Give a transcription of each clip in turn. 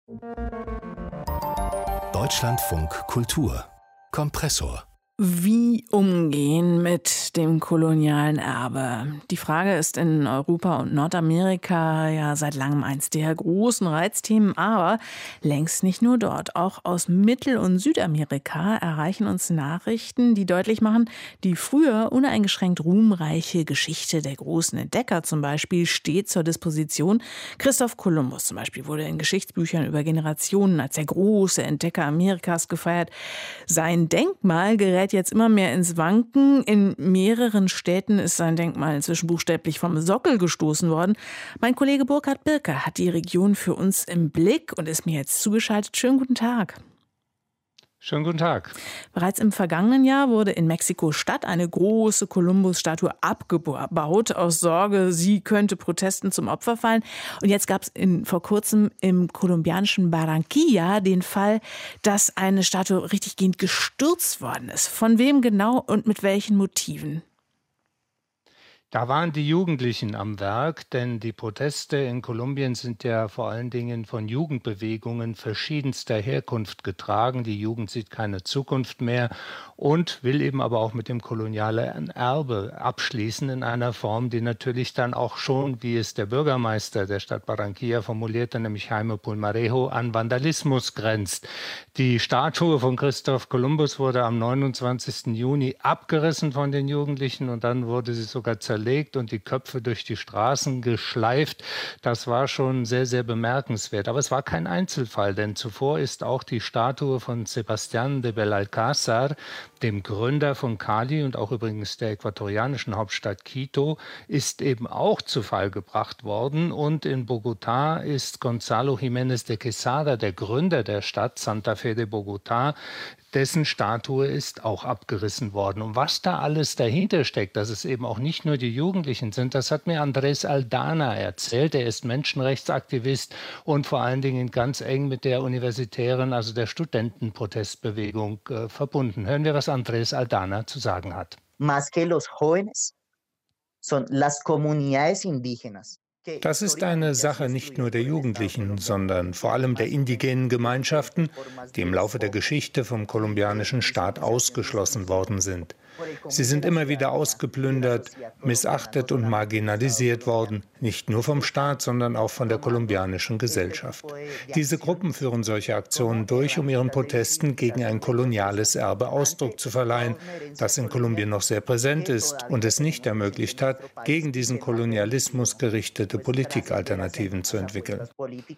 Deutschlandfunk Kultur Kompressor. Wie umgehen mit dem kolonialen Erbe? Die Frage ist in Europa und Nordamerika ja seit langem eins der großen Reizthemen, aber längst nicht nur dort. Auch aus Mittel- und Südamerika erreichen uns Nachrichten, die deutlich machen, die früher uneingeschränkt ruhmreiche Geschichte der großen Entdecker zum Beispiel steht zur Disposition. Christoph Kolumbus zum Beispiel wurde in Geschichtsbüchern über Generationen als der große Entdecker Amerikas gefeiert. Sein Denkmal gerät jetzt immer mehr ins Wanken. In mehreren Städten ist sein Denkmal inzwischen buchstäblich vom Sockel gestoßen worden. Mein Kollege Burkhard Birker hat die Region für uns im Blick und ist mir jetzt zugeschaltet. Schönen guten Tag. Schönen guten Tag. Bereits im vergangenen Jahr wurde in Mexiko-Stadt eine große Kolumbus-Statue abgebaut, aus Sorge, sie könnte Protesten zum Opfer fallen. Und jetzt gab es vor kurzem im kolumbianischen Barranquilla den Fall, dass eine Statue richtiggehend gestürzt worden ist. Von wem genau und mit welchen Motiven? Da waren die Jugendlichen am Werk, denn die Proteste in Kolumbien sind ja vor allen Dingen von Jugendbewegungen verschiedenster Herkunft getragen. Die Jugend sieht keine Zukunft mehr und will eben aber auch mit dem kolonialen Erbe abschließen in einer Form, die natürlich dann auch schon, wie es der Bürgermeister der Stadt Barranquilla formulierte, nämlich Jaime Pulmarejo, an Vandalismus grenzt. Die Statue von Christoph Kolumbus wurde am 29. Juni abgerissen von den Jugendlichen und dann wurde sie sogar zerlegt und die Köpfe durch die Straßen geschleift. Das war schon sehr, sehr bemerkenswert. Aber es war kein Einzelfall, denn zuvor ist auch die Statue von Sebastián de Belalcázar, dem Gründer von Cali und auch übrigens der äquatorianischen Hauptstadt Quito, ist eben auch zu Fall gebracht worden. Und in Bogotá ist Gonzalo Jiménez de Quesada, der Gründer der Stadt Santa Fe de Bogotá, dessen Statue ist auch abgerissen worden. Und was da alles dahinter steckt, dass es eben auch nicht nur die Jugendlichen sind, das hat mir Andrés Aldana erzählt. Er ist Menschenrechtsaktivist und vor allen Dingen ganz eng mit der universitären, also der Studentenprotestbewegung verbunden. Hören wir, was Andrés Aldana zu sagen hat. Más que los jóvenes son las comunidades indígenas. Das ist eine Sache nicht nur der Jugendlichen, sondern vor allem der indigenen Gemeinschaften, die im Laufe der Geschichte vom kolumbianischen Staat ausgeschlossen worden sind. Sie sind immer wieder ausgeplündert, missachtet und marginalisiert worden, nicht nur vom Staat, sondern auch von der kolumbianischen Gesellschaft. Diese Gruppen führen solche Aktionen durch, um ihren Protesten gegen ein koloniales Erbe Ausdruck zu verleihen, das in Kolumbien noch sehr präsent ist und es nicht ermöglicht hat, gegen diesen Kolonialismus gerichtete Politikalternativen zu entwickeln.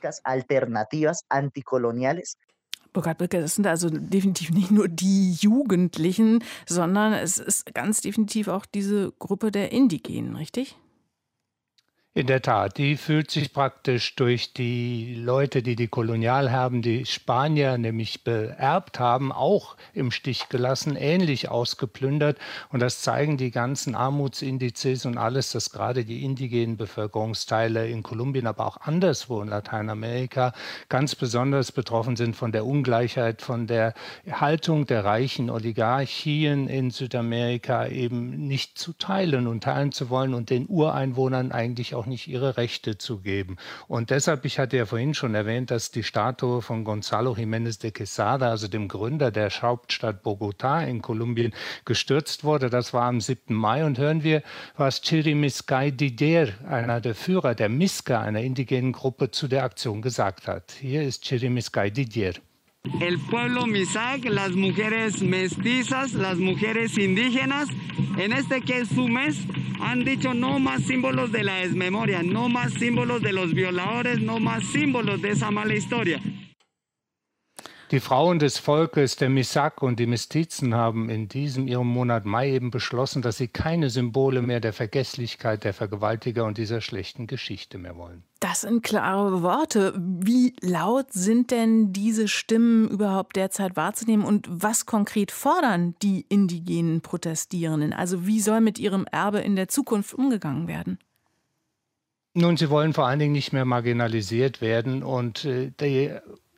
Burkhard Birker, das sind also definitiv nicht nur die Jugendlichen, sondern es ist ganz definitiv auch diese Gruppe der Indigenen, richtig? In der Tat, die fühlt sich praktisch durch die Leute, die die Kolonialherren, die Spanier nämlich beerbt haben, auch im Stich gelassen, ähnlich ausgeplündert. Und das zeigen die ganzen Armutsindizes und alles, dass gerade die indigenen Bevölkerungsteile in Kolumbien, aber auch anderswo in Lateinamerika ganz besonders betroffen sind von der Ungleichheit, von der Haltung der reichen Oligarchien in Südamerika eben nicht zu teilen und teilen zu wollen und den Ureinwohnern eigentlich auch nicht ihre Rechte zu geben. Und deshalb, ich hatte ja vorhin schon erwähnt, dass die Statue von Gonzalo Jiménez de Quesada, also dem Gründer der Hauptstadt Bogotá in Kolumbien, gestürzt wurde. Das war am 7. Mai. Und hören wir, was Chirimiscay Didier, einer der Führer der Miska, einer indigenen Gruppe, zu der Aktion gesagt hat. Hier ist Chirimiscay Didier. El pueblo Misak, las mujeres mestizas, las mujeres indígenas, en este que es su mes, han dicho no más símbolos de la desmemoria, no más símbolos de los violadores, no más símbolos de esa mala historia. Die Frauen des Volkes, der Misak und die Mestizen, haben in diesem ihrem Monat Mai eben beschlossen, dass sie keine Symbole mehr der Vergesslichkeit, der Vergewaltiger und dieser schlechten Geschichte mehr wollen. Das sind klare Worte. Wie laut sind denn diese Stimmen überhaupt derzeit wahrzunehmen und was konkret fordern die indigenen Protestierenden? Also wie soll mit ihrem Erbe in der Zukunft umgegangen werden? Nun, sie wollen vor allen Dingen nicht mehr marginalisiert werden und die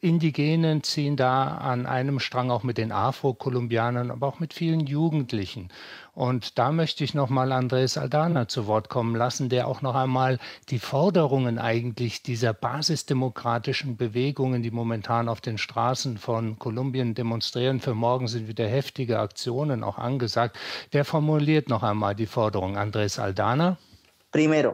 Indigenen ziehen da an einem Strang auch mit den Afro-Kolumbianern, aber auch mit vielen Jugendlichen. Und da möchte ich nochmal Andrés Aldana zu Wort kommen lassen, der auch noch einmal die Forderungen eigentlich dieser basisdemokratischen Bewegungen, die momentan auf den Straßen von Kolumbien demonstrieren, für morgen sind wieder heftige Aktionen auch angesagt, der formuliert noch einmal die Forderung. Andrés Aldana. Primero,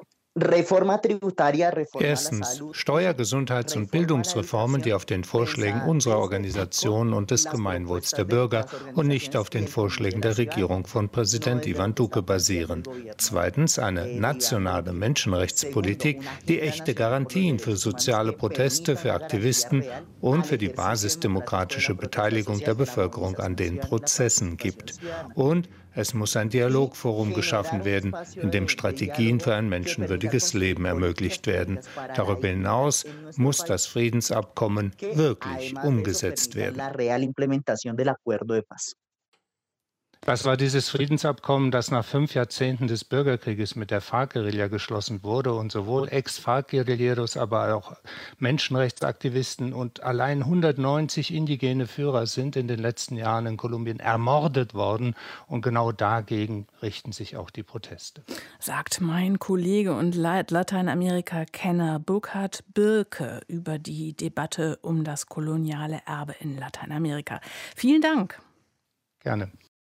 Erstens, Steuer-, Gesundheits- und Bildungsreformen, die auf den Vorschlägen unserer Organisation und des Gemeinwohls der Bürger und nicht auf den Vorschlägen der Regierung von Präsident Iván Duque basieren. Zweitens, eine nationale Menschenrechtspolitik, die echte Garantien für soziale Proteste, für Aktivisten und für die basisdemokratische Beteiligung der Bevölkerung an den Prozessen gibt. Und es muss ein Dialogforum geschaffen werden, in dem Strategien für ein menschenwürdiges Leben ermöglicht werden. Darüber hinaus muss das Friedensabkommen wirklich umgesetzt werden. Das war dieses Friedensabkommen, das nach 5 Jahrzehnten des Bürgerkrieges mit der FARC-Guerilla geschlossen wurde und sowohl Ex-FARC-Guerilleros, aber auch Menschenrechtsaktivisten und allein 190 indigene Führer sind in den letzten Jahren in Kolumbien ermordet worden. Und genau dagegen richten sich auch die Proteste. Sagt mein Kollege und Lateinamerika-Kenner Burkhard Birke über die Debatte um das koloniale Erbe in Lateinamerika. Vielen Dank. Gerne.